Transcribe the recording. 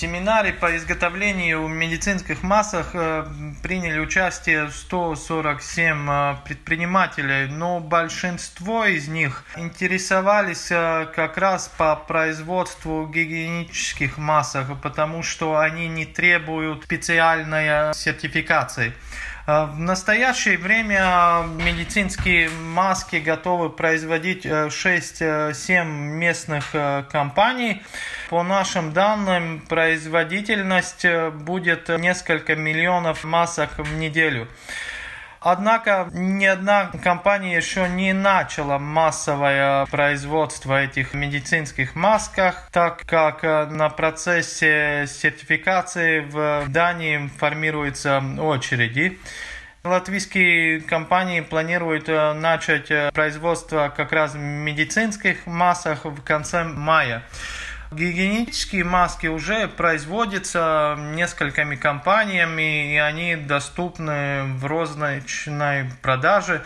семинаре по изготовлению медицинских масок приняли участие 147 предпринимателей, но большинство из них интересовались как раз по производству гигиенических масок, потому что они не требуют специальной сертификации. В настоящее время медицинские маски готовы производить 6-7 местных компаний. По нашим данным, производительность будет несколько миллионов масок в неделю. Однако ни одна компания еще не начала массовое производство этих медицинских масок, так как на процессе сертификации в Дании формируются очереди. Латвийские компании планируют начать производство как раз медицинских масок в конце мая. Гигиенические маски уже производятся несколькими компаниями, и они доступны в розничной продаже.